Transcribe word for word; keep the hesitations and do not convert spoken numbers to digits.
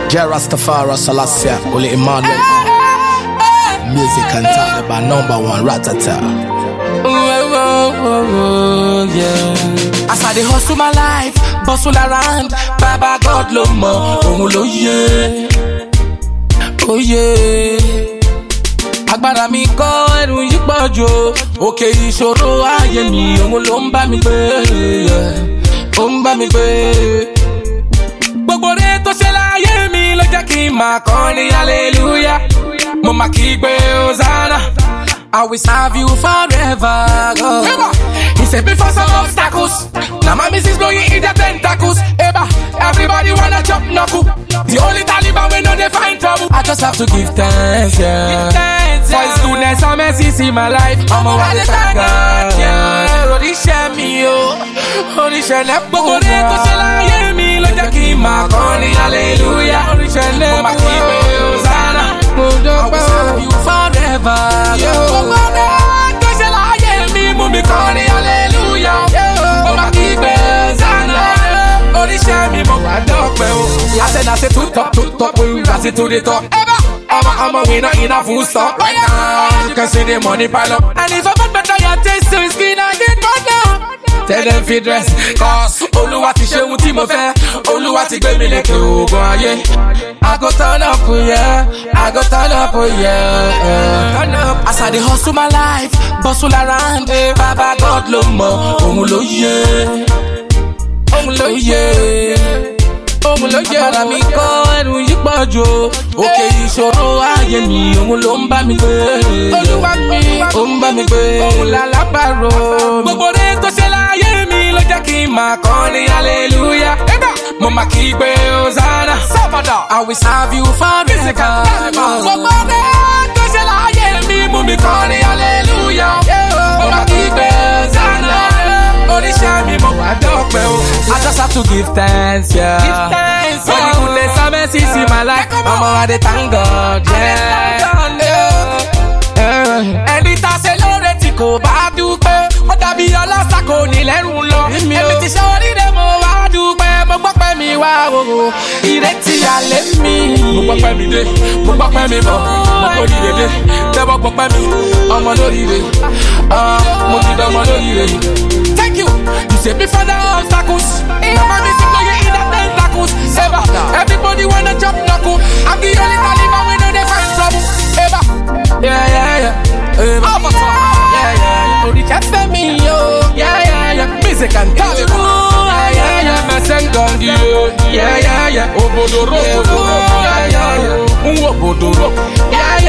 J Rastafari Selassie, Ole Emmanuel. Music and Taliban number one, Ratata. As I dey hustle my life, bustle around, Baba God lo mo, ohun lo ye, oh yeah. Agbára mi kọ́ ẹ̀rù yìí pọ̀ jù, òkè ìṣòro ayé mi, ohun ló ń bá mi gbé, ó ń bá mi gbé. Gbogbo rẹ̀ tó ṣe láyé mi ló jẹ́ kí n máa kọrin hallelujah. Mo máa kígbe Hosanna, I will serve you forever. God. He said before some obstacles, now my missus blowing in the tentacles. Eba, everybody wanna chop knuckle. The only Taliban we know they find trouble. I just have to give thanks, yeah. Give thanks, yeah. For his goodness and mercy in my life. I'm a wild thank God, yeah. Orisha mi o, Orisha ne gbogbo re to ṣe láyé mi ló jẹ́ kí n máa kọrin hallelujah. Orisha ne mo máa kígbe Hosanna, I will serve you forever. Gbogbo re to ṣe láyé mi mú mi kọrin hallelujah. Mo máa kígbe Hosanna, Orisha mi mo wá dọ́pẹ́ o. I said I said to top, to top, we got it to the top. I'm a, I'm a winner in a full stop right now. You can see the money pile up. And if I want better, you taste to skin, I get back now. Tell them fi dress, cause Oluwa ti ṣe ohun tí mo fẹ́. Oluwa ti gbé mi lékè ogun ayé. I go turn up, yeah. I go turn up, yeah. Turn up. As I dey hustle my life, bustle around, Baba God lo mo, ohun lo ye, ohun lo ye. Ohun ló jẹ́ ara mi kọ́ ẹ̀rù yìí pọ̀ jù, òkè ìṣòro ayé mi, ohun ló ń bá mi gbé. Olúwa mi, ó ń bá mi gbé. Ohun lálábàárò mi. Gbogbo rẹ̀ tó ṣe láyé mi ló jẹ́ kí n máa kọrin hallelujah. Mo máa kígbe Hosanna, I will serve you forever. Gbogbo rẹ̀ tó ṣe láyé mi mú mi kọrin hallelujah. Mo máa kígbe Hosanna, Orisha mi mo wá dọ́pẹ́ o. I just have to give thanks, yeah. Give thanks, for the goodness and mercy in my life. I'm already thank God, yeah. Ẹni tá ṣe lóore tí kò bá dúpẹ́, ó dàbí ọlọ́sà kò ní lẹ́rù lọ. Èmi ti ṣe oríire mo wá dúpẹ́, mo gbọ́ pé mi wá o. Ìrètí alẹ́ mi. Mo gbọ́ pé mi dé, mo gbọ́ pé mi bọ̀, mo kò ní dédé. Tẹ́wọ́ gbọ́ pé mi, ọmọ lóríire, mo ti dán ọmọ lóríire. Thank you. You say before the obstacles, now my music blow you in the tentacles. Eba, everybody wanna jump knuckle. I'm the only Taliban we know they find trouble. Eba, yeah yeah yeah. Eba, yeah yeah yeah. Orisha fẹ́ mi yo. Yeah yeah yeah. Music and Taliban. Yeah yeah yeah. Mesengondi yo. Yeah yeah yeah. Obodo robo. Yeah yeah yeah. Obodo robo. Yeah